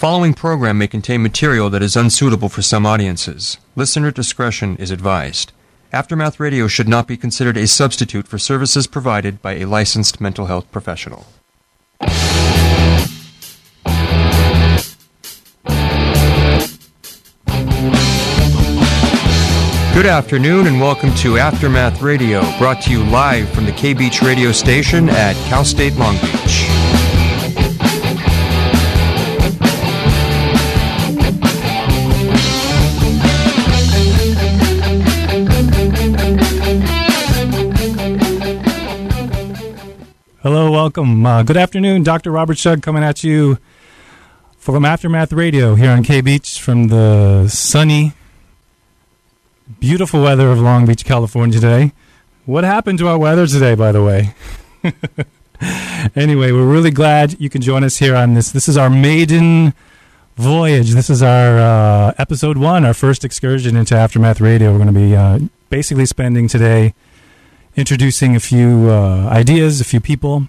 following program may contain material that is unsuitable for some audiences. Listener discretion is advised. Aftermath Radio should not be considered a substitute for services provided by a licensed mental health professional. Good afternoon and welcome to Aftermath Radio, brought to you live from the K-Beach radio station at Cal State Long Beach. Hello, welcome. Good afternoon. Dr. Robert Shug coming at you from Aftermath Radio here on K-Beach from the sunny, beautiful weather of Long Beach, California today. What happened to our weather today, by the way? Anyway, we're really glad you can join us here on this. This is our maiden voyage. This is our episode 1, our first excursion into Aftermath Radio. We're going to be basically spending today introducing a few ideas, a few people,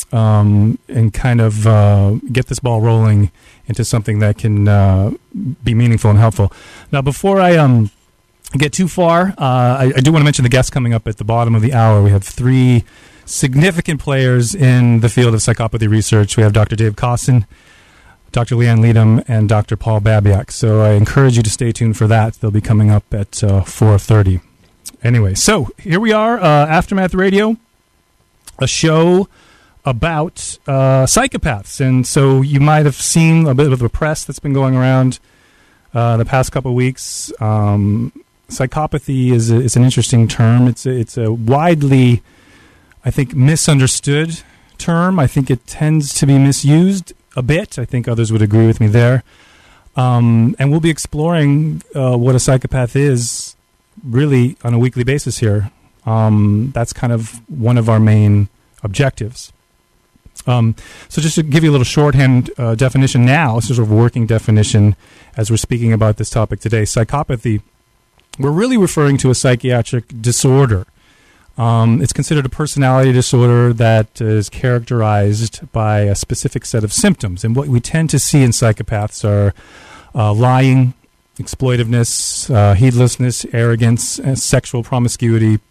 and kind of get this ball rolling into something that can be meaningful and helpful. Now, before I get too far, I do want to mention the guests coming up at the bottom of the hour. We have 3 significant players in the field of psychopathy research. We have Dr. Dave Kossin, Dr. Leanne Leadham, and Dr. Paul Babiak. So I encourage you to stay tuned for that. They'll be coming up at 4:30. Anyway, so here we are, Aftermath Radio, a show about psychopaths. And so you might have seen a bit of the press that's been going around the past couple of weeks. Psychopathy is an interesting term. It's a widely, I think, misunderstood term. I think it tends to be misused a bit. I think others would agree with me there. And we'll be exploring what a psychopath is really on a weekly basis here. That's kind of one of our main objectives. So just to give you a little shorthand definition now, sort of working definition as we're speaking about this topic today, psychopathy, we're really referring to a psychiatric disorder. It's considered a personality disorder that is characterized by a specific set of symptoms. And what we tend to see in psychopaths are lying, exploitiveness, heedlessness, arrogance, sexual promiscuity,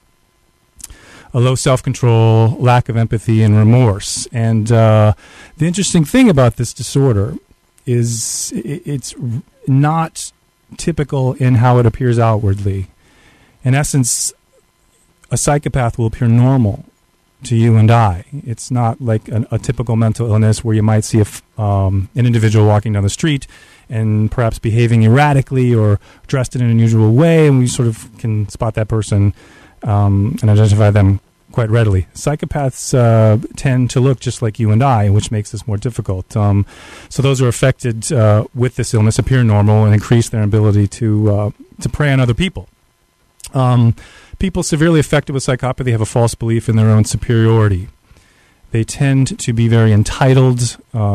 a low self-control, lack of empathy, and remorse. And the interesting thing about this disorder is it's not typical in how it appears outwardly. In essence, a psychopath will appear normal to you and I. It's not like a typical mental illness where you might see an individual walking down the street and perhaps behaving erratically or dressed in an unusual way, and we sort of can spot that person and identify them quite readily. Psychopaths tend to look just like you and I, which makes this more difficult. So those who are affected with this illness appear normal and increase their ability to prey on other people. People severely affected with psychopathy have a false belief in their own superiority. They tend to be very entitled,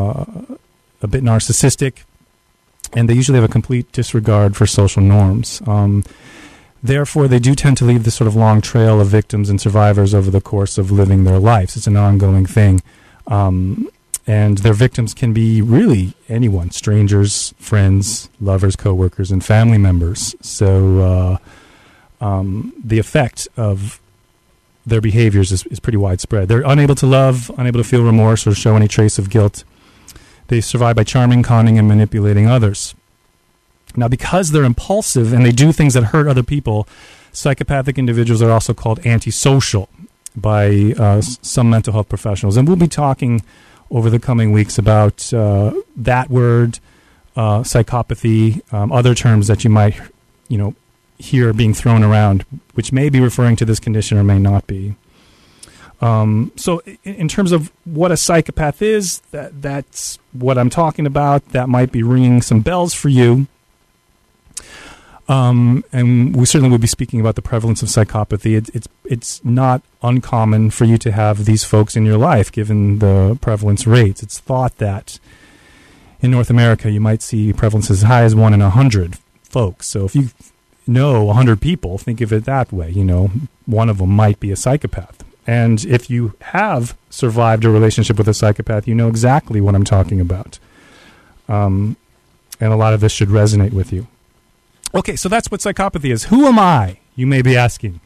a bit narcissistic, and they usually have a complete disregard for social norms. Therefore, they do tend to leave this sort of long trail of victims and survivors over the course of living their lives. It's an ongoing thing. And their victims can be really anyone, strangers, friends, lovers, coworkers, and family members. So the effect of their behaviors is pretty widespread. They're unable to love, unable to feel remorse or show any trace of guilt. They survive by charming, conning, and manipulating others. Now, because they're impulsive and they do things that hurt other people, psychopathic individuals are also called antisocial by some mental health professionals. And we'll be talking over the coming weeks about that word, psychopathy, other terms that you might, hear being thrown around, which may be referring to this condition or may not be. So in terms of what a psychopath is, that's what I'm talking about. That might be ringing some bells for you. And we certainly will be speaking about the prevalence of psychopathy. It's not uncommon for you to have these folks in your life, given the prevalence rates. It's thought that in North America you might see prevalence as high as 1 in 100 folks. So if you know 100 people, think of it that way. One of them might be a psychopath. And if you have survived a relationship with a psychopath, you know exactly what I'm talking about. and a lot of this should resonate with you. Okay, so that's what psychopathy is. Who am I, you may be asking?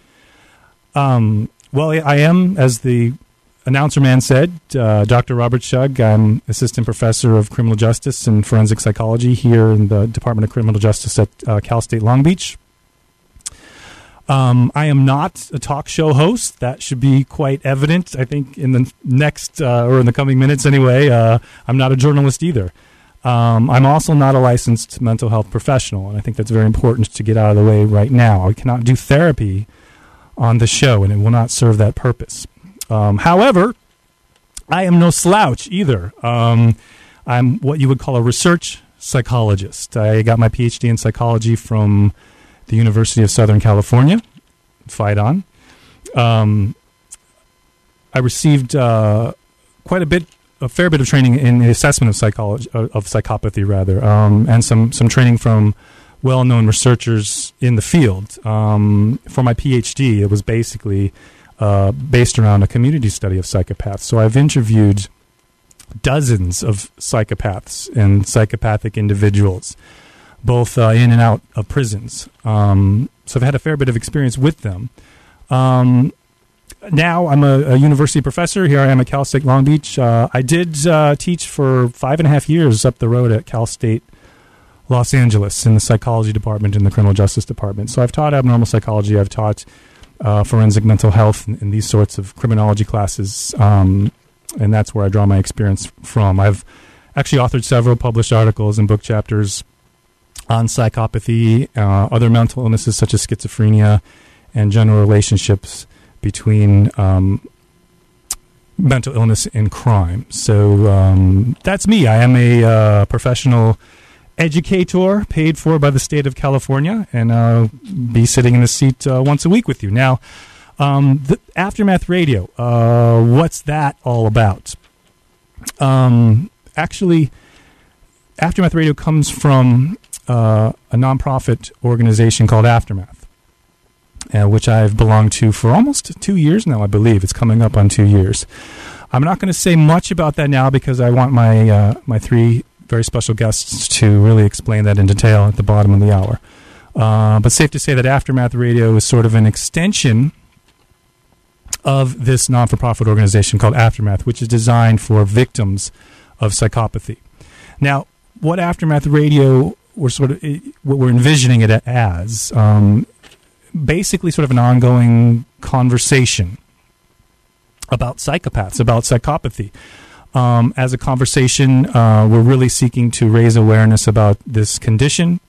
Well, I am, as the announcer man said, Dr. Robert Shug. I'm assistant professor of criminal justice and forensic psychology here in the Department of Criminal Justice at Cal State Long Beach. I am not a talk show host. That should be quite evident, I think, in the next, or in the coming minutes anyway. I'm not a journalist either. I'm also not a licensed mental health professional, and I think that's very important to get out of the way right now. I cannot do therapy on the show, and it will not serve that purpose. However, I am no slouch either. I'm what you would call a research psychologist. I got my PhD in psychology from the University of Southern California, Phi-Don. I received a fair bit of training in the assessment of psychopathy, and some training from well-known researchers in the field. For my PhD, it was basically based around a community study of psychopaths. So I've interviewed dozens of psychopaths and psychopathic individuals, both in and out of prisons. So I've had a fair bit of experience with them. Now I'm a university professor. Here I am at Cal State Long Beach. I did teach for 5.5 years up the road at Cal State Los Angeles in the psychology department in the criminal justice department. So I've taught abnormal psychology. I've taught forensic mental health and these sorts of criminology classes, and that's where I draw my experience from. I've actually authored several published articles and book chapters on psychopathy, other mental illnesses such as schizophrenia, and general relationships between mental illness and crime. So that's me. I am a professional educator paid for by the state of California, and I'll be sitting in the seat once a week with you. Now, the Aftermath Radio, what's that all about? Actually, Aftermath Radio comes from a nonprofit organization called Aftermath, which I've belonged to for almost 2 years now, I believe. It's coming up on 2 years. I'm not going to say much about that now because I want my three very special guests to really explain that in detail at the bottom of the hour. But safe to say that Aftermath Radio is sort of an extension of this non-for-profit organization called Aftermath, which is designed for victims of psychopathy. Now, what Aftermath Radio, what we're envisioning it as, basically sort of an ongoing conversation about psychopaths, about psychopathy. As a conversation, we're really seeking to raise awareness about this condition,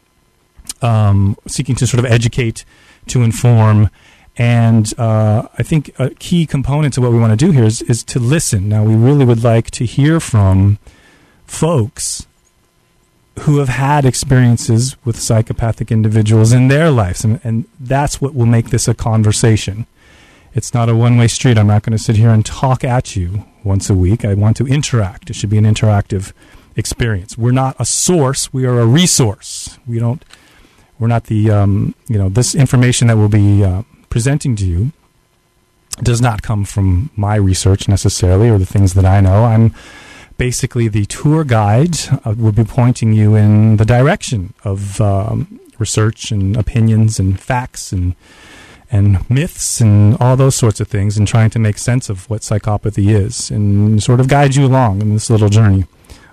seeking to sort of educate, to inform, and I think a key component to what we want to do here is to listen. Now, we really would like to hear from folks who have had experiences with psychopathic individuals in their lives, and that's what will make this a conversation. It's not a one-way street. I'm not going to sit here and talk at you once a week. I want to interact. It should be an interactive experience. We're not a source. We are a resource. We're not the, this information that we'll be presenting to you does not come from my research necessarily or the things that I know. I'm basically the tour guide. We'll be pointing you in the direction of research and opinions and facts and myths and all those sorts of things, and trying to make sense of what psychopathy is and sort of guide you along in this little journey.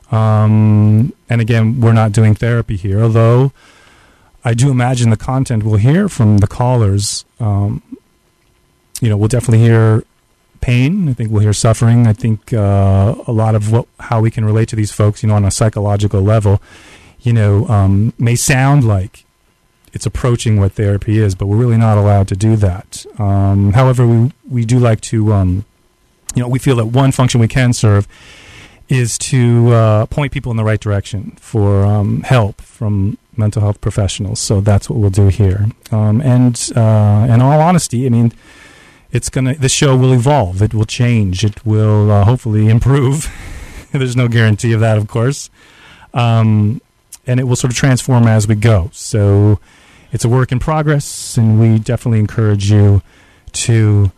And again, we're not doing therapy here, although I do imagine the content we'll hear from the callers, we'll definitely hear pain. I think we'll hear suffering. I think a lot of how we can relate to these folks, on a psychological level, may sound like it's approaching what therapy is, but we're really not allowed to do that. However, we do like to, we feel that one function we can serve is to point people in the right direction for help from mental health professionals. So that's what we'll do here. And in all honesty, I mean, the show will evolve. It will change. It will hopefully improve. There's no guarantee of that, of course. And it will sort of transform as we go. So it's a work in progress, and we definitely encourage you to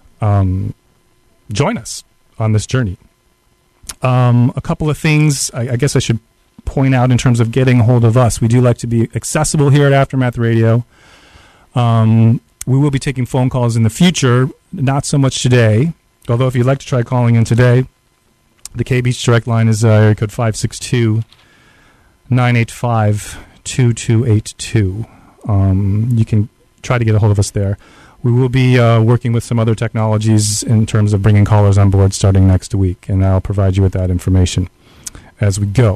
join us on this journey. A couple of things I guess I should point out in terms of getting a hold of us. We do like to be accessible here at Aftermath Radio. We will be taking phone calls in the future, not so much today. Although if you'd like to try calling in today, the K-Beach direct line is area code 562-985-2282. You can try to get a hold of us there. We will be working with some other technologies in terms of bringing callers on board starting next week, and I'll provide you with that information as we go.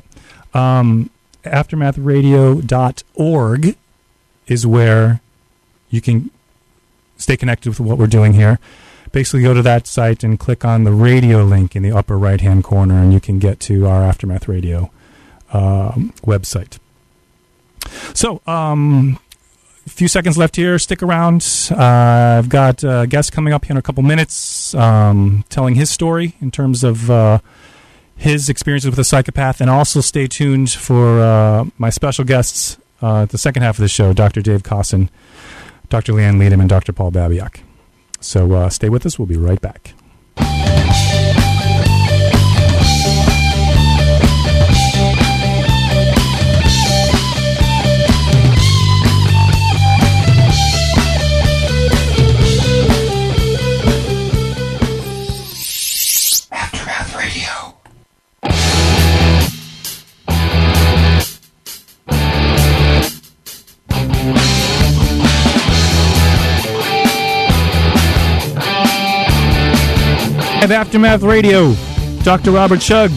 Aftermathradio.org is where you can stay connected with what we're doing here. Basically, go to that site and click on the radio link in the upper right-hand corner, and you can get to our Aftermath Radio website. So, a few seconds left here. Stick around. I've got a guest coming up here in a couple minutes telling his story in terms of his experiences with a psychopath, and also stay tuned for my special guests at the second half of the show, Dr. Dave Kossin, Dr. Leanne Leadham, and Dr. Paul Babiak. So stay with us. We'll be right back. Aftermath Radio. At Aftermath Radio, Dr. Robert Shug.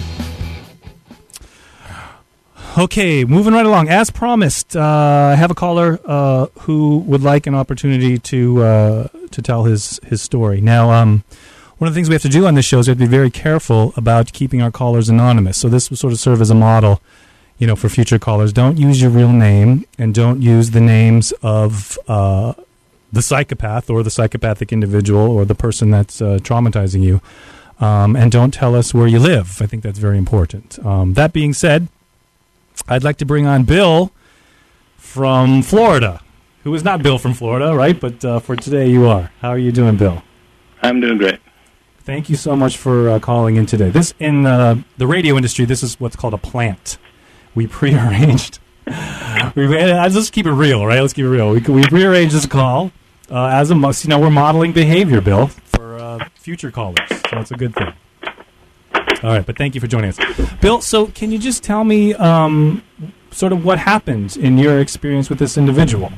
Okay, moving right along. As promised, I have a caller who would like an opportunity to tell his story. Now, one of the things we have to do on this show is we have to be very careful about keeping our callers anonymous. So this will sort of serve as a model, for future callers. Don't use your real name, and don't use the names of the psychopath or the psychopathic individual or the person that's traumatizing you. And don't tell us where you live. I think that's very important. That being said, I'd like to bring on Bill from Florida, who is not Bill from Florida, right? But for today you are. How are you doing, Bill? I'm doing great. Thank you so much for calling in today. This in the radio industry, this is what's called a plant. We prearranged. Let's just keep it real, right? Let's keep it real. We prearranged this call as a must. We're modeling behavior, Bill, for future callers, so it's a good thing. All right, but thank you for joining us, Bill. So, can you just tell me sort of what happened in your experience with this individual?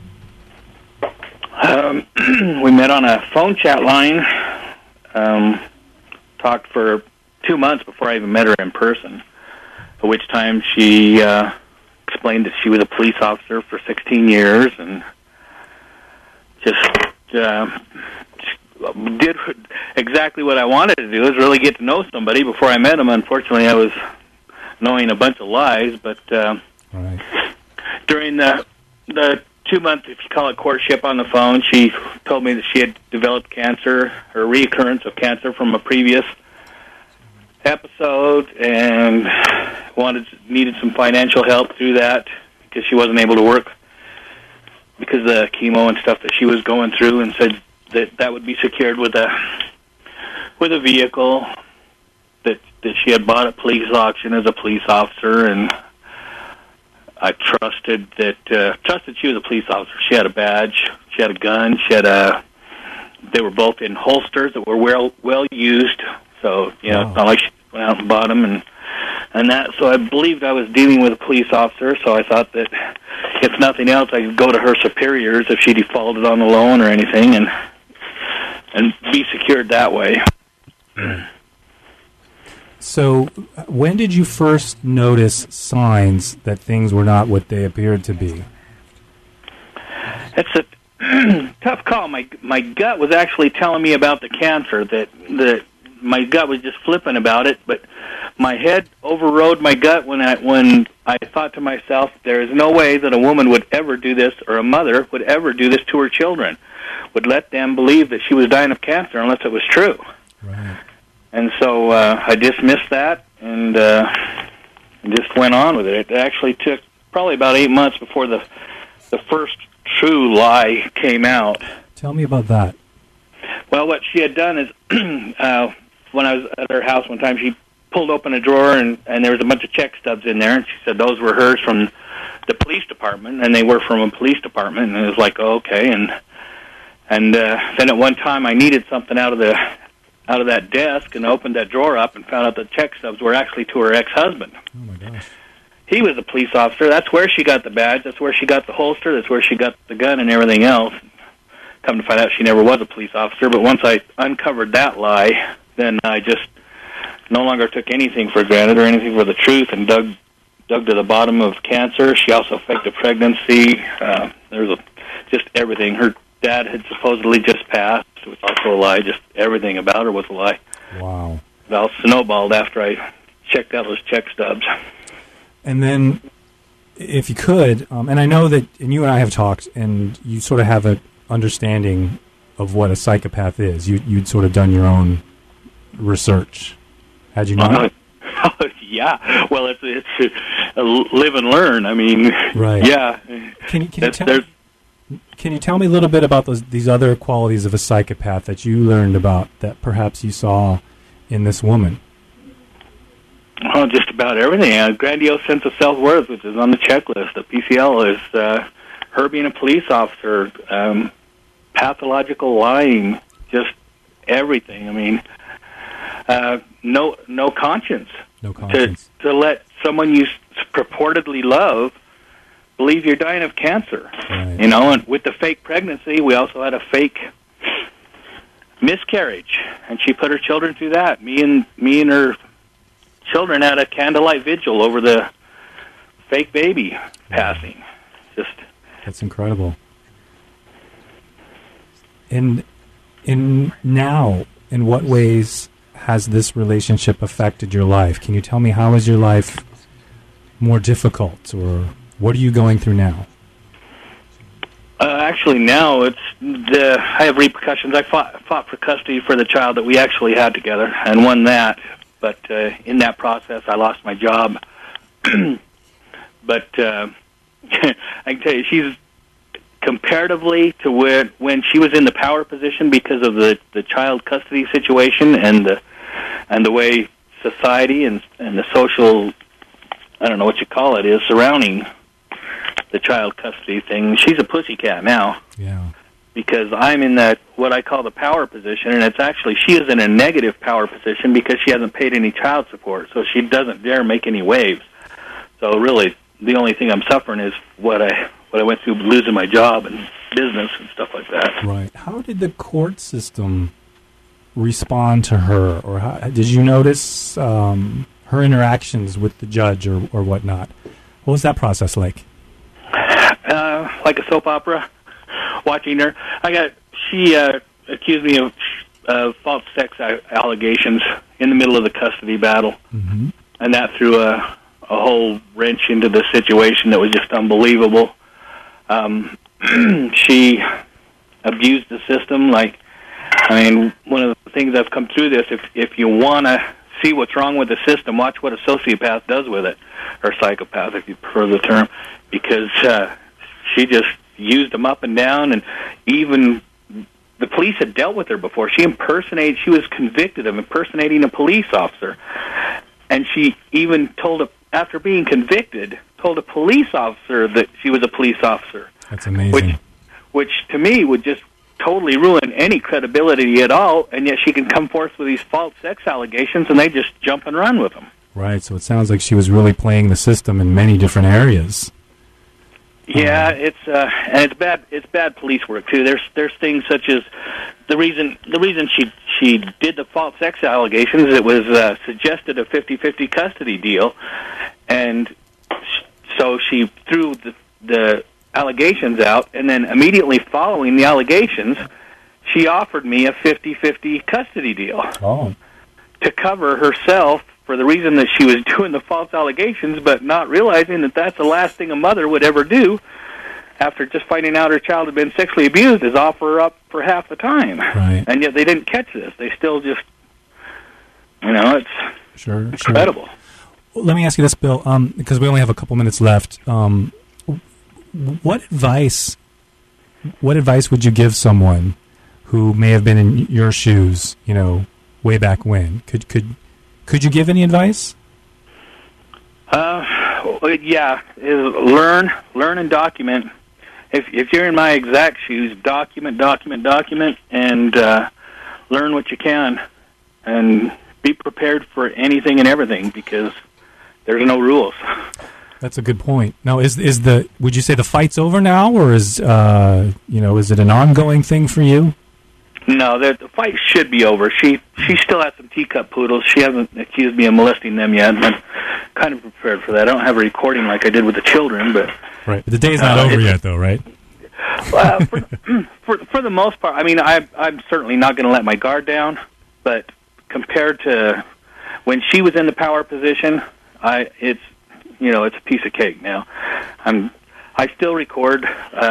We met on a phone chat line. Talked for 2 months before I even met her in person. At which time she explained that she was a police officer for 16 years and just did exactly what I wanted to do, is really get to know somebody before I met him. Unfortunately, I was knowing a bunch of lies, but right. During the 2 month, if you call it courtship on the phone, she told me that she had developed cancer, or reoccurrence of cancer from a previous episode, and needed some financial help through that because she wasn't able to work because of the chemo and stuff that she was going through, and said that would be secured with a vehicle that she had bought at police auction as a police officer, and I trusted she was a police officer. She had a badge, she had a gun, they were both in holsters that were well used. So, Wow. It's not like she went out and bought them and that. So I believed I was dealing with a police officer, so I thought that if nothing else, I could go to her superiors if she defaulted on the loan or anything and be secured that way. Right. So, when did you first notice signs that things were not what they appeared to be? It's a tough call. My gut was actually telling me about the cancer, that my gut was just flipping about it, but my head overrode my gut when I thought to myself, there is no way that a woman would ever do this, or a mother would ever do this to her children, would let them believe that she was dying of cancer unless it was true. Right. And so I dismissed that and just went on with it. It actually took probably about 8 months before the first true lie came out. Tell me about that. Well, what she had done is, when I was at her house one time, she pulled open a drawer, and there was a bunch of check stubs in there, and she said those were hers from the police department, and they were from a police department, and it was like, oh, okay, and then at one time I needed something out of that desk, and opened that drawer up and found out the check stubs were actually to her ex-husband. Oh, my gosh. He was a police officer. That's where she got the badge. That's where she got the holster. That's where she got the gun and everything else. Come to find out, she never was a police officer. But once I uncovered that lie, then I just no longer took anything for granted or anything for the truth, and dug to the bottom of cancer. She also faked a pregnancy. Just everything. Her dad had supposedly just passed. It was also a lie. Just everything about her was a lie. Wow. It all snowballed after I checked out those check stubs. And then, if you could, and I know that, and you and I have talked, and you sort of have an understanding of what a psychopath is. You'd sort of done your own research, had you not? Yeah. Well, it's a live and learn. I mean, right. Yeah. Can you tell me a little bit about these other qualities of a psychopath that you learned about that perhaps you saw in this woman? Oh, just about everything. A grandiose sense of self-worth, which is on the checklist. The PCL is her being a police officer, pathological lying, just everything. I mean, no conscience. No conscience. To let someone you purportedly love believe you're dying of cancer. Right. You know, and with the fake pregnancy, we also had a fake miscarriage, and she put her children through that. Me and her children had a candlelight vigil over the fake baby passing. That's incredible. And now, in what ways has this relationship affected your life? Can you tell me, how is your life more difficult, or what are you going through now? Actually, now I have repercussions. I fought for custody for the child that we actually had together and won that. But in that process, I lost my job. But I can tell you, she's comparatively to when she was in the power position because of the child custody situation and the way society and the social, I don't know what you call it, is surrounding the child custody thing. She's a pussycat now. Yeah. Because I'm in that, what I call the power position, and it's actually, she is in a negative power position because she hasn't paid any child support, so she doesn't dare make any waves. So really, the only thing I'm suffering is what I went through losing my job and business and stuff like that. Right. How did the court system respond to her, or did you notice her interactions with the judge or whatnot? What was that process like? Like a soap opera. Watching her, she accused me of false sex allegations in the middle of the custody battle, mm-hmm. and that threw a whole wrench into the situation that was just unbelievable. She abused the system. One of the things I've come through this, if you want to see what's wrong with the system, watch what a sociopath does with it, or psychopath, if you prefer the term, because she just used them up and down, and even the police had dealt with her before. She was convicted of impersonating a police officer, and she even after being convicted, told a police officer that she was a police officer. That's amazing. Which to me would just totally ruin any credibility at all, and yet she can come forth with these false sex allegations, and they just jump and run with them. Right, so it sounds like she was really playing the system in many different areas. Yeah, it's bad. It's bad police work too. There's things such as the reason she did the false sex allegations. It was suggested a 50-50 custody deal, and so she threw the allegations out, and then immediately following the allegations, she offered me a 50-50 custody deal to cover herself for the reason that she was doing the false allegations, but not realizing that that's the last thing a mother would ever do after just finding out her child had been sexually abused, is offer her up for half the time. Right. And yet they didn't catch this. They still just, it's incredible. Well, let me ask you this, Bill, because we only have a couple minutes left. What advice would you give someone who may have been in your shoes, way back when? Could Could you give any advice? Yeah, is learn and document. If you're in my exact shoes, document, and learn what you can, and be prepared for anything and everything, because there's no rules. That's a good point. Now, would you say the fight's over now, or is it an ongoing thing for you? No, the fight should be over. She still has some teacup poodles. She hasn't accused me of molesting them yet, and I'm kind of prepared for that. I don't have a recording like I did with the children, but right. But the day's not over yet, though, right? For the most part, I mean, I'm certainly not going to let my guard down. But compared to when she was in the power position, it's a piece of cake now. I still record.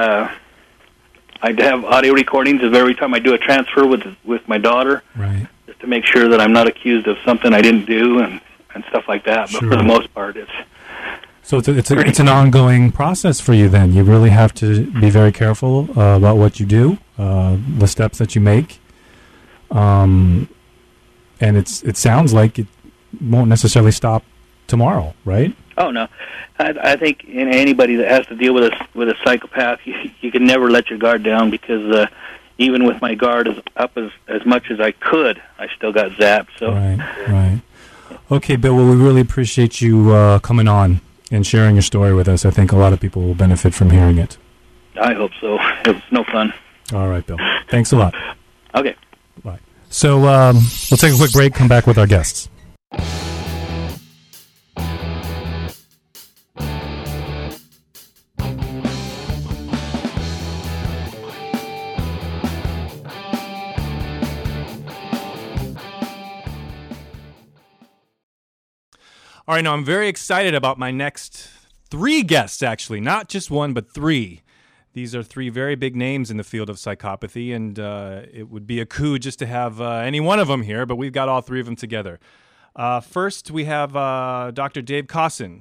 I have audio recordings of every time I do a transfer with my daughter, right? Just to make sure that I'm not accused of something I didn't do and stuff like that. But sure. For the most part, it's an ongoing process for you. Then you really have to be very careful about what you do, the steps that you make, and it sounds like it won't necessarily stop tomorrow, right? Oh no, I think anybody that has to deal with a psychopath, you can never let your guard down, because even with my guard up as much as I could, I still got zapped. So right. Okay, Bill. Well, we really appreciate you coming on and sharing your story with us. I think a lot of people will benefit from hearing it. I hope so. It was no fun. All right, Bill. Thanks a lot. Okay. Bye. So we'll take a quick break. Come back with our guests. All right, now I'm very excited about my next 3 guests, actually. Not just 1, but 3. These are 3 very big names in the field of psychopathy, and it would be a coup just to have any one of them here, but we've got all 3 of them together. First, we have Dr. Dave Kossin.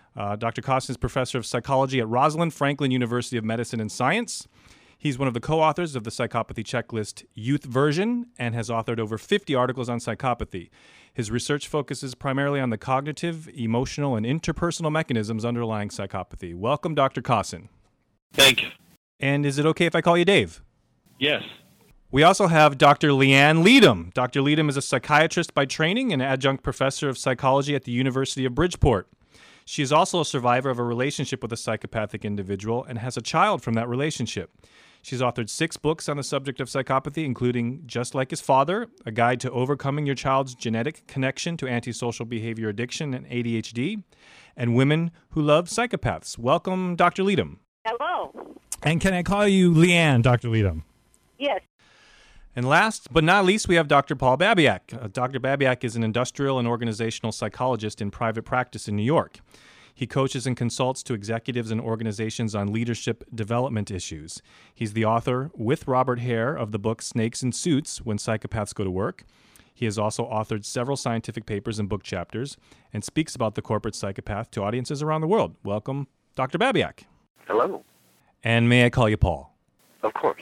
Dr. Kossin is professor of psychology at Rosalind Franklin University of Medicine and Science. He's one of the co-authors of the Psychopathy Checklist Youth Version and has authored over 50 articles on psychopathy. His research focuses primarily on the cognitive, emotional, and interpersonal mechanisms underlying psychopathy. Welcome, Dr. Kossin. Thank you. And is it okay if I call you Dave? Yes. We also have Dr. Leanne Leadham. Dr. Leadham is a psychiatrist by training and adjunct professor of psychology at the University of Bridgeport. She is also a survivor of a relationship with a psychopathic individual and has a child from that relationship. She's authored 6 books on the subject of psychopathy, including Just Like His Father, A Guide to Overcoming Your Child's Genetic Connection to Antisocial Behavior Addiction and ADHD, and Women Who Love Psychopaths. Welcome, Dr. Leadham. Hello. And can I call you Leanne, Dr. Leadham? Yes. And last but not least, we have Dr. Paul Babiak. Dr. Babiak is an industrial and organizational psychologist in private practice in New York. He coaches and consults to executives and organizations on leadership development issues. He's the author, with Robert Hare, of the book Snakes in Suits, When Psychopaths Go to Work. He has also authored several scientific papers and book chapters and speaks about the corporate psychopath to audiences around the world. Welcome, Dr. Babiak. Hello. And may I call you Paul? Of course.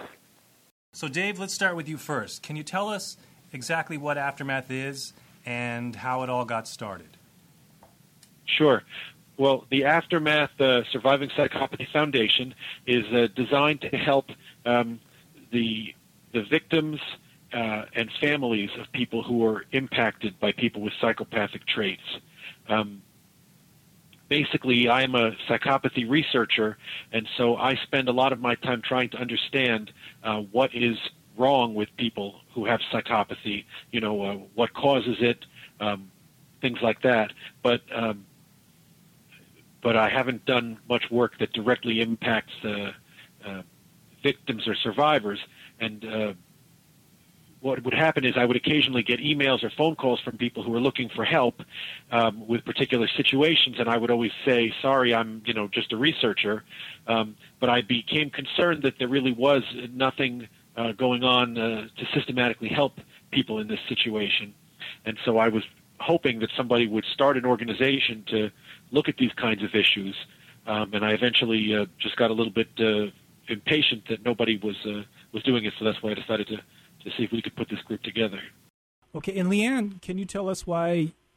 So, Dave, let's start with you first. Can you tell us exactly what Aftermath is and how it all got started? Sure. Well, the Aftermath Surviving Psychopathy Foundation is designed to help the victims and families of people who are impacted by people with psychopathic traits. Basically, I am a psychopathy researcher, and so I spend a lot of my time trying to understand what is wrong with people who have psychopathy, what causes it, things like that. But I haven't done much work that directly impacts victims or survivors. And what would happen is I would occasionally get emails or phone calls from people who are looking for help with particular situations, and I would always say, sorry, I'm just a researcher. But I became concerned that there really was nothing going on to systematically help people in this situation. And so I was hoping that somebody would start an organization to look at these kinds of issues, and I eventually just got a little bit impatient that nobody was doing it, so that's why I decided to see if we could put this group together. Okay, and Leanne, can you tell us why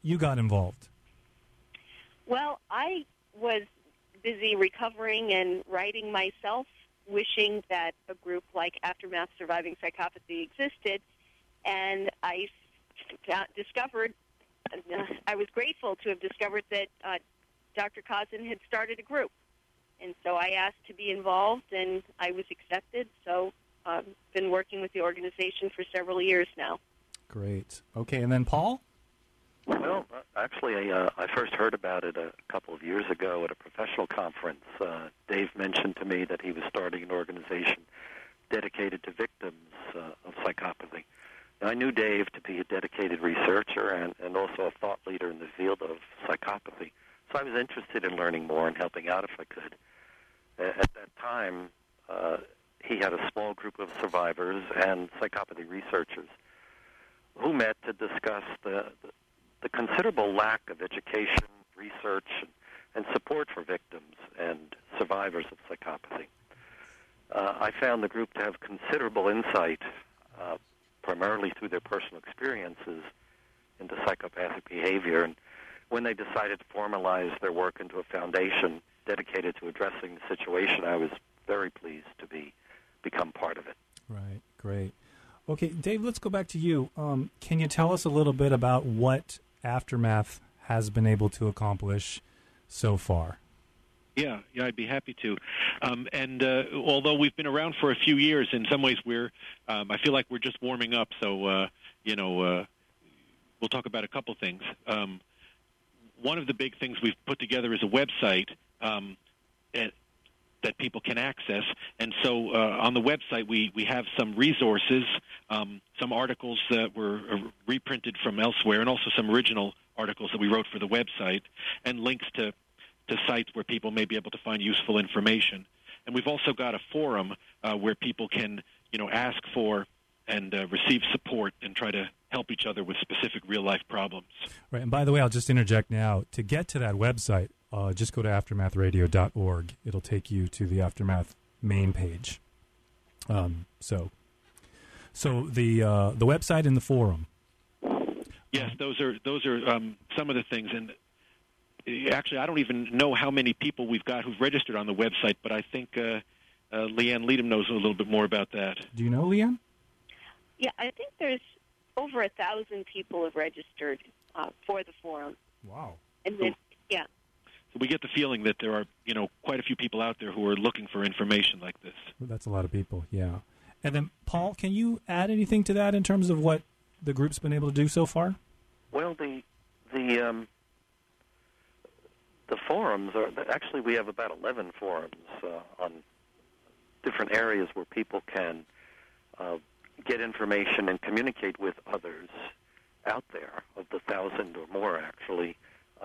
you got involved? Well, I was busy recovering and writing myself, wishing that a group like Aftermath Surviving Psychopathy existed, and I discovered, I was grateful to have discovered that Dr. Kozin had started a group. And so I asked to be involved, and I was accepted. So I've been working with the organization for several years now. Great. Okay, and then Paul? Well, actually, I first heard about it a couple of years ago at a professional conference. Dave mentioned to me that he was starting an organization dedicated to victims of psychopathy. Now, I knew Dave to be a dedicated researcher and also a thought leader in the field of psychopathy. So I was interested in learning more and helping out if I could. At that time, he had a small group of survivors and psychopathy researchers who met to discuss the considerable lack of education, research, and support for victims and survivors of psychopathy. I found the group to have considerable insight, primarily through their personal experiences, into psychopathic behavior. And when they decided to formalize their work into a foundation dedicated to addressing the situation, I was very pleased to become part of it. Right, great. Okay, Dave, let's go back to you. Can you tell us a little bit about what Aftermath has been able to accomplish so far? Yeah, I'd be happy to. And although we've been around for a few years, in some ways I feel like we're just warming up. So, we'll talk about a couple things. One of the big things we've put together is a website that people can access. And so on the website, we have some resources, some articles that were reprinted from elsewhere, and also some original articles that we wrote for the website, and links to sites where people may be able to find useful information. And we've also got a forum where people can, ask for and receive support and try to help each other with specific real-life problems. Right, and by the way, I'll just interject now. To get to that website, just go to aftermathradio.org. It'll take you to the Aftermath main page. So the website and the forum. Yes, those are some of the things. And actually, I don't even know how many people we've got who've registered on the website, but I think Leanne Leadham knows a little bit more about that. Do you know, Leanne? Yeah, I think there's over 1,000 people have registered for the forum. Wow. And then, yeah. So we get the feeling that there are, quite a few people out there who are looking for information like this. Well, that's a lot of people, yeah. And then, Paul, can you add anything to that in terms of what the group's been able to do so far? Well, the forums are actually, we have about 11 forums on different areas where people can get information and communicate with others out there, of the 1,000 or more, actually.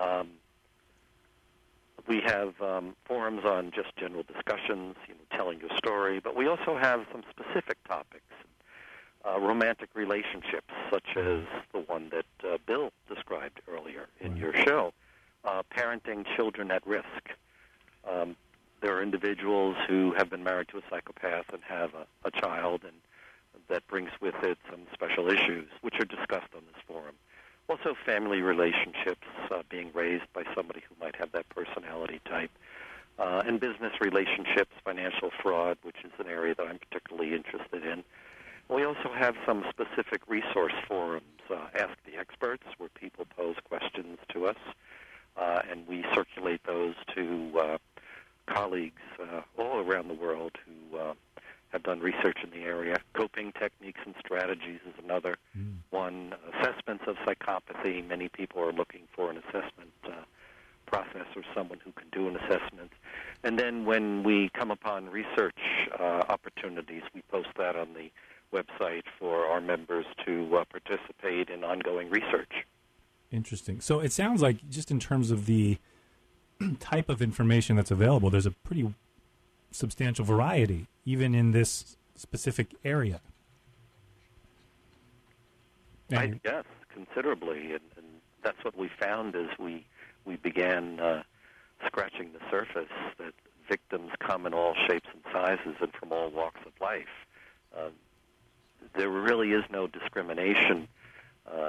We have forums on just general discussions, telling your story, but we also have some specific topics, romantic relationships, such as the one that Bill described earlier in your show, parenting children at risk. There are individuals who have been married to a psychopath and have a child, and that brings with it some special issues, which are discussed on this forum. Also, family relationships being raised by somebody who might have that personality type. And business relationships, financial fraud, which is an area that I'm particularly interested in. We also have some specific resource forums, Ask the Experts, where people pose questions to us, and we circulate those to colleagues all around the world who have done research in the area. Coping techniques and strategies is another one. Assessments of psychopathy. Many people are looking for an assessment process or someone who can do an assessment. And then when we come upon research opportunities, we post that on the website for our members to participate in ongoing research. Interesting. So it sounds like, just in terms of the type of information that's available, there's a pretty substantial variety, even in this specific area. Yes, considerably, and that's what we found as we began scratching the surface, that victims come in all shapes and sizes and from all walks of life. There really is no discrimination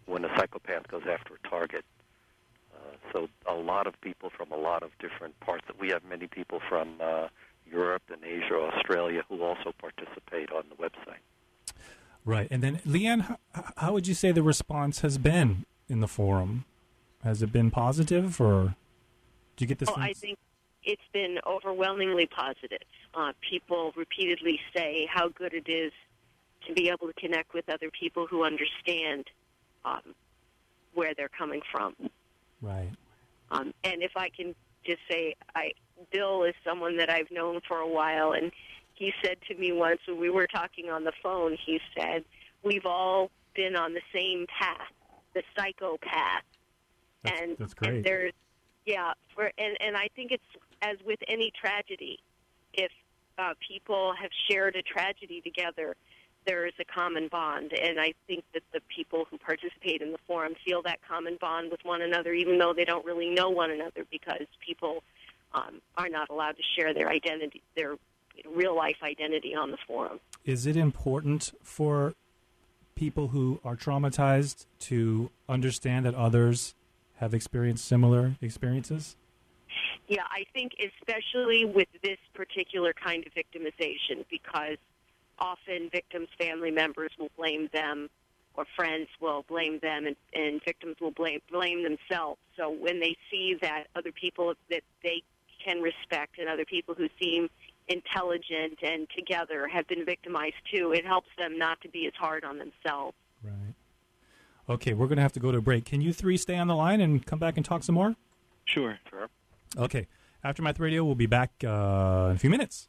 when a psychopath goes after a target. So a lot of people from a lot of different parts. We have many people from Europe and Asia, Australia, who also participate on the website. Right. And then, Leanne, how would you say the response has been in the forum? Has it been positive, or do you get this sense? I think it's been overwhelmingly positive. People repeatedly say how good it is to be able to connect with other people who understand where they're coming from. Right. And if I can just say, Bill is someone that I've known for a while, and he said to me once when we were talking on the phone, he said, we've all been on the same path, the psychopath. That's great. And there's, and I think it's as with any tragedy, if people have shared a tragedy together, there is a common bond, and I think that the people who participate in the forum feel that common bond with one another, even though they don't really know one another, because people are not allowed to share their identity, their real-life identity on the forum. Is it important for people who are traumatized to understand that others have experienced similar experiences? Yeah, I think especially with this particular kind of victimization, because often victims' family members will blame them, or friends will blame them, and victims will blame themselves. So when they see that other people that they can respect and other people who seem intelligent and together have been victimized too, it helps them not to be as hard on themselves. Right. Okay, we're going to have to go to a break. Can you three stay on the line and come back and talk some more? Sure. Okay. Aftermath Radio will be back in a few minutes.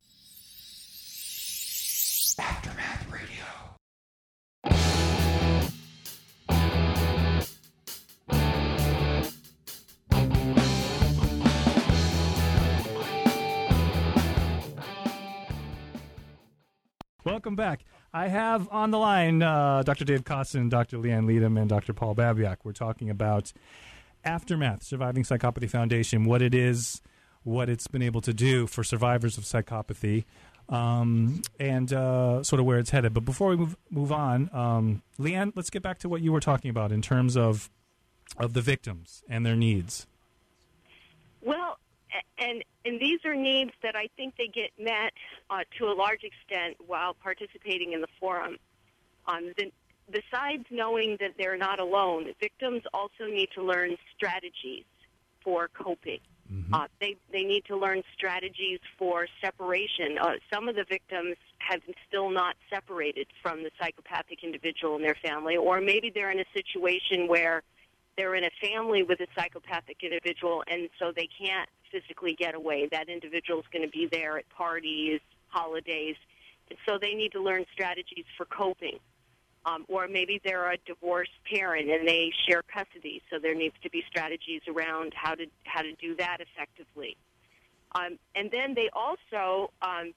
Aftermath Radio. Welcome back. I have on the line Dr. Dave Kossin, Dr. Leanne Leadham, and Dr. Paul Babiak. We're talking about Aftermath, Surviving Psychopathy Foundation, what it is, what it's been able to do for survivors of psychopathy, and sort of where it's headed. But before we move on, Leanne, let's get back to what you were talking about in terms of the victims and their needs. Well, and these are needs that I think they get met to a large extent while participating in the forum. Besides knowing that they're not alone, victims also need to learn strategies for coping. Mm-hmm. They need to learn strategies for separation. Some of the victims have still not separated from the psychopathic individual in their family, or maybe they're in a situation where they're in a family with a psychopathic individual, and so they can't physically get away. That individual is going to be there at parties, holidays, and so they need to learn strategies for coping. Or maybe they're a divorced parent and they share custody, so there needs to be strategies around how to do that effectively. And then they also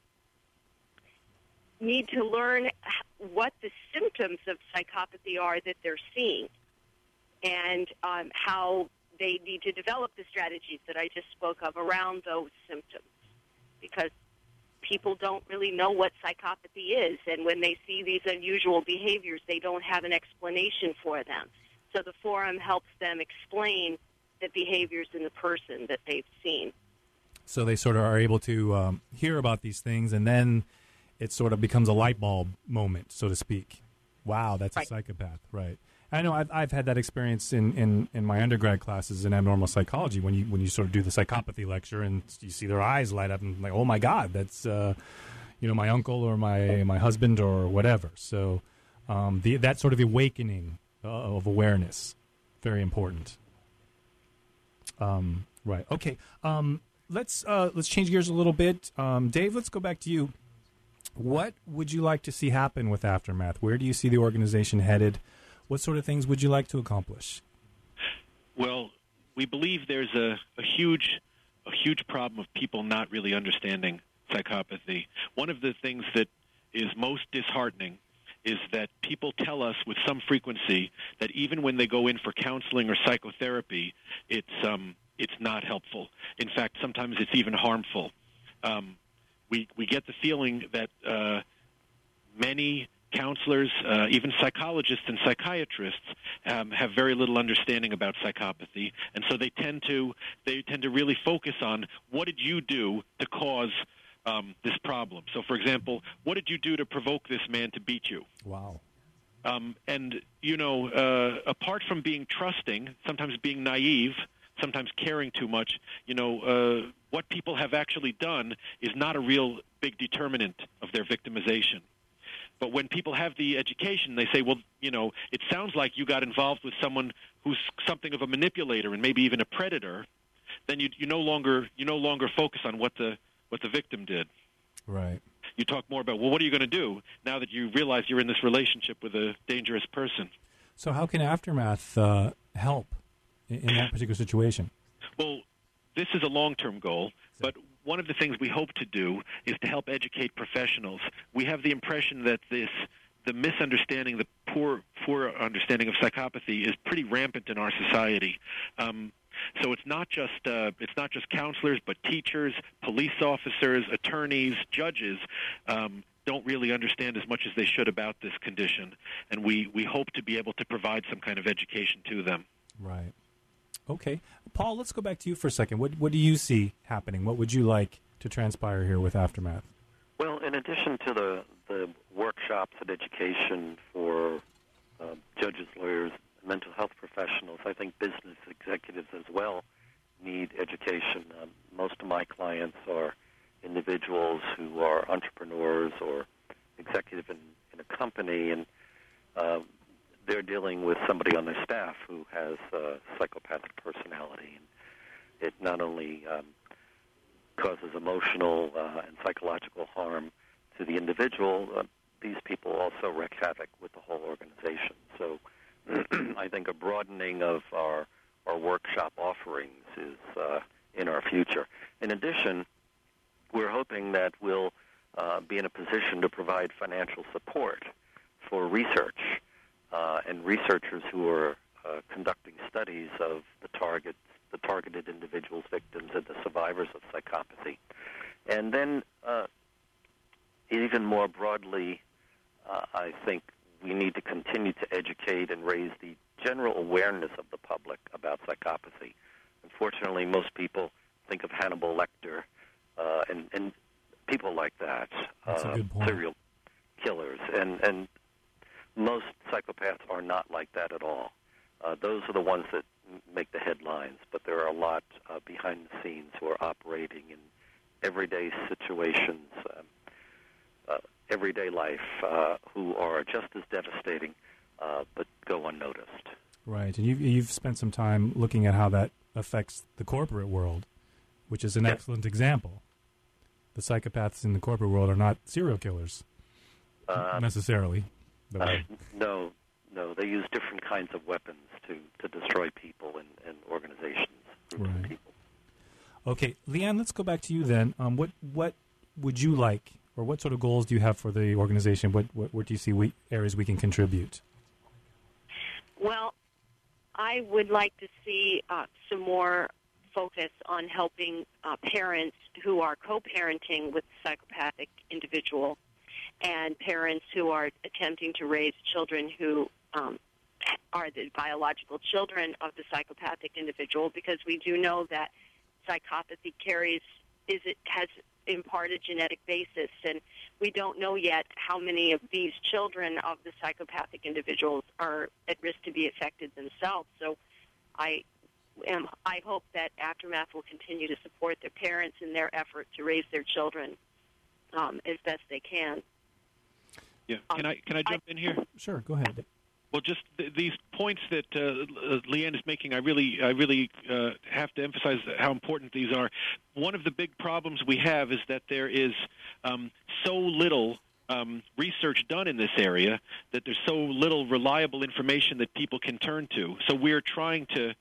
need to learn what the symptoms of psychopathy are that they're seeing, and how they need to develop the strategies that I just spoke of around those symptoms, because people don't really know what psychopathy is, and when they see these unusual behaviors, they don't have an explanation for them. So the forum helps them explain the behaviors in the person that they've seen. So they sort of are able to hear about these things, and then it sort of becomes a light bulb moment, so to speak. Wow, that's right. A psychopath, right? I know I've had that experience in my undergrad classes in abnormal psychology when you sort of do the psychopathy lecture and you see their eyes light up and like, oh my God, that's my uncle or my husband or whatever. So that sort of awakening of awareness, very important. Right. Okay. Let's change gears a little bit. Dave, let's go back to you. What would you like to see happen with Aftermath? Where do you see the organization headed? What sort of things would you like to accomplish? Well, we believe there's a huge problem of people not really understanding psychopathy. One of the things that is most disheartening is that people tell us with some frequency that even when they go in for counseling or psychotherapy, it's not helpful. In fact, sometimes it's even harmful. We get the feeling that many counselors, even psychologists and psychiatrists have very little understanding about psychopathy, and so they tend to really focus on what did you do to cause this problem. So, for example, what did you do to provoke this man to beat you? Wow. And, apart from being trusting, sometimes being naive, sometimes caring too much, what people have actually done is not a real big determinant of their victimization. But when people have the education, they say, well, it sounds like you got involved with someone who's something of a manipulator and maybe even a predator, then you no longer focus on what the victim did. Right. You talk more about, well, what are you going to do now that you realize you're in this relationship with a dangerous person? So how can Aftermath help in that particular situation? Well, this is a long-term goal, but one of the things we hope to do is to help educate professionals. We have the impression that the misunderstanding, the poor understanding of psychopathy is pretty rampant in our society. So it's not just counselors, but teachers, police officers, attorneys, judges don't really understand as much as they should about this condition, and we hope to be able to provide some kind of education to them. Right. Okay. Paul, let's go back to you for a second. What do you see happening? What would you like to transpire here with Aftermath? Well, in addition to the workshops and education for judges, lawyers, mental health professionals, I think business executives as well need education. Most of my clients are individuals who are entrepreneurs or executive in a company, and they're dealing with somebody on their staff who has psychopathic personality. And it not only causes emotional and psychological harm to the individual, these people also wreak havoc with the whole organization. So I think a broadening of our workshop offerings is in our future. In addition, we're hoping that we'll be in a position to provide financial support for research and researchers who are conducting studies of the targeted individuals, victims, and the survivors of psychopathy. And then even more broadly, I think we need to continue to educate and raise the general awareness of the public about psychopathy. Unfortunately, most people think of Hannibal Lecter and people like that, That's a good point. serial killers, and most psychopaths are not like that at all. Those are the ones that make the headlines, but there are a lot behind the scenes who are operating in everyday situations, everyday life, who are just as devastating, but go unnoticed. Right, and you've spent some time looking at how that affects the corporate world, which is an excellent example. The psychopaths in the corporate world are not serial killers, necessarily. No, they use different kinds of weapons to destroy people and organizations, groups of people. Okay, Leanne, let's go back to you then. What would you like, or what sort of goals do you have for the organization? What do you see areas we can contribute? Well, I would like to see some more focus on helping parents who are co-parenting with a psychopathic individual and parents who are attempting to raise children who are the biological children of the psychopathic individual, because we do know that psychopathy has in part a genetic basis, and we don't know yet how many of these children of the psychopathic individuals are at risk to be affected themselves. So I hope that Aftermath will continue to support their parents in their effort to raise their children as best they can. Yeah, can I jump in here? Sure, go ahead. Well, just these points that Leanne is making, I really have to emphasize how important these are. One of the big problems we have is that there is so little research done in this area, that there's so little reliable information that people can turn to. So we're trying to,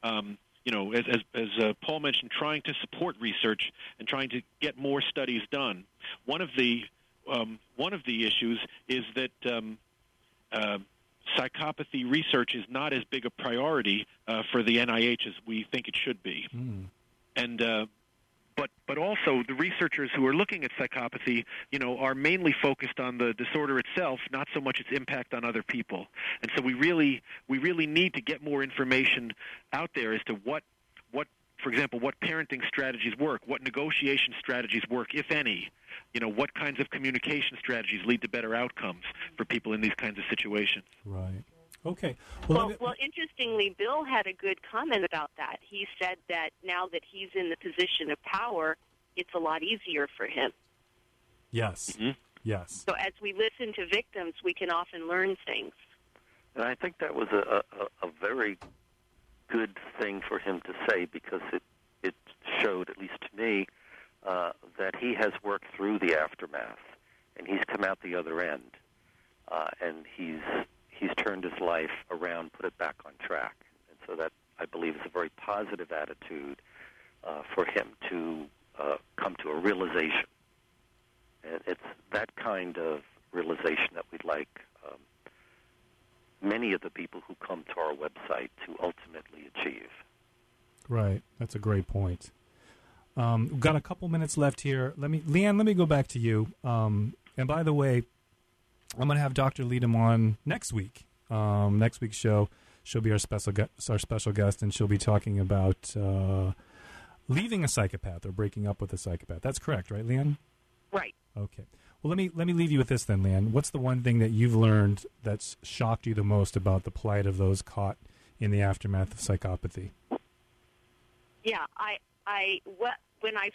as Paul mentioned, trying to support research and trying to get more studies done. One of the issues is that psychopathy research is not as big a priority for the NIH as we think it should be. And but also the researchers who are looking at psychopathy, are mainly focused on the disorder itself, not so much its impact on other people. And so we really need to get more information out there as to what, for example, what parenting strategies work, what negotiation strategies work, if any. What kinds of communication strategies lead to better outcomes for people in these kinds of situations. Right. Okay. Well, interestingly, Bill had a good comment about that. He said that now that he's in the position of power, it's a lot easier for him. Yes. Mm-hmm. Yes. So as we listen to victims, we can often learn things. And I think that was a very good thing for him to say, because it showed, at least to me, that he has worked through the aftermath, and he's come out the other end, and he's turned his life around, put it back on track. And so that, I believe, is a very positive attitude for him to come to a realization. And it's that kind of realization that we'd like many of the people who come to our website to ultimately achieve. Right. That's a great point. We've got a couple minutes left here. Leanne, let me go back to you. And by the way, I'm going to have Dr. Leadham on next week. Next week's show, she'll be our special guest, and she'll be talking about leaving a psychopath or breaking up with a psychopath. That's correct, right, Leanne? Right. Okay. Well, let me leave you with this then, Leanne. What's the one thing that you've learned that's shocked you the most about the plight of those caught in the aftermath of psychopathy? Yeah, when I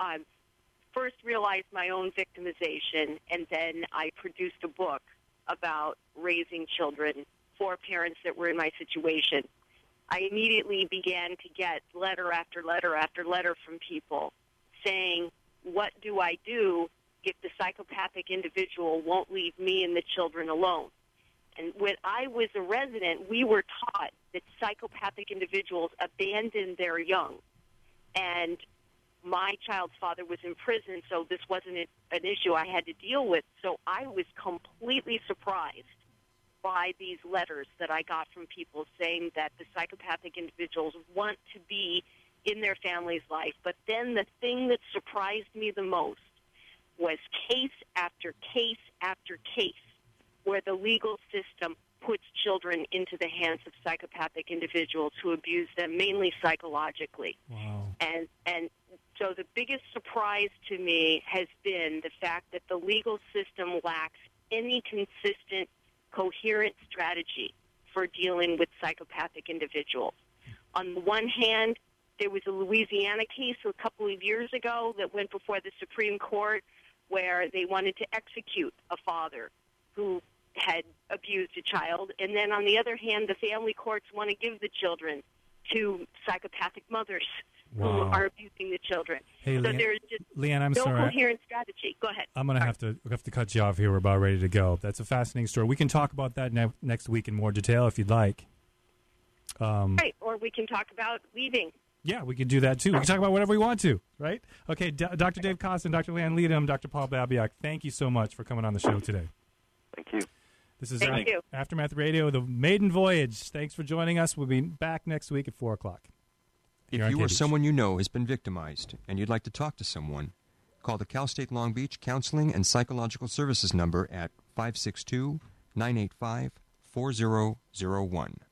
first realized my own victimization, and then I produced a book about raising children for parents that were in my situation, I immediately began to get letter after letter after letter from people saying, what do I do if the psychopathic individual won't leave me and the children alone? And when I was a resident, we were taught that psychopathic individuals abandon their young. And my child's father was in prison, so this wasn't an issue I had to deal with. So I was completely surprised by these letters that I got from people saying that the psychopathic individuals want to be in their family's life. But then the thing that surprised me the most was case after case after case where the legal system puts children into the hands of psychopathic individuals who abuse them, mainly psychologically. Wow. And so the biggest surprise to me has been the fact that the legal system lacks any consistent, coherent strategy for dealing with psychopathic individuals. On the one hand, there was a Louisiana case a couple of years ago that went before the Supreme Court where they wanted to execute a father who had abused a child. And then on the other hand, the family courts want to give the children to psychopathic mothers who are abusing the children. Hey, so there's just Leanne, I'm no sorry. coherent strategy. Go ahead. I'm going to have to cut you off here. We're about ready to go. That's a fascinating story. We can talk about that next week in more detail if you'd like. Right, or we can talk about leaving. Yeah, we can do that too. We can talk about whatever we want to, right? Okay, Dr. Dave Kossin, Dr. Leanne Leadham, Dr. Paul Babiak, thank you so much for coming on the show today. Thank you. This is Thank you. Aftermath Radio, the maiden voyage. Thanks for joining us. We'll be back next week at 4 o'clock. If you or someone you know has been victimized and you'd like to talk to someone, call the Cal State Long Beach Counseling and Psychological Services number at 562-985-4001.